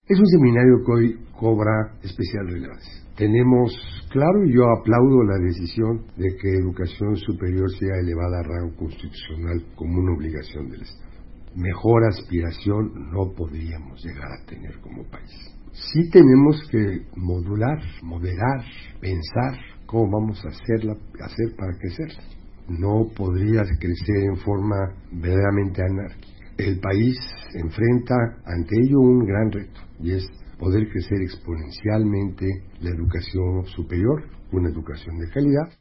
Es un seminario que hoy cobra especial relevancia. Tenemos claro, y yo aplaudo la decisión de que educación superior sea elevada a rango constitucional como una obligación del Estado. Mejor aspiración no podríamos llegar a tener como país. Sí tenemos que modular, moderar, pensar cómo vamos a hacer para crecer. No podría crecer en forma verdaderamente anárquica. El país enfrenta ante ello un gran reto, y es poder crecer exponencialmente la educación superior, una educación de calidad.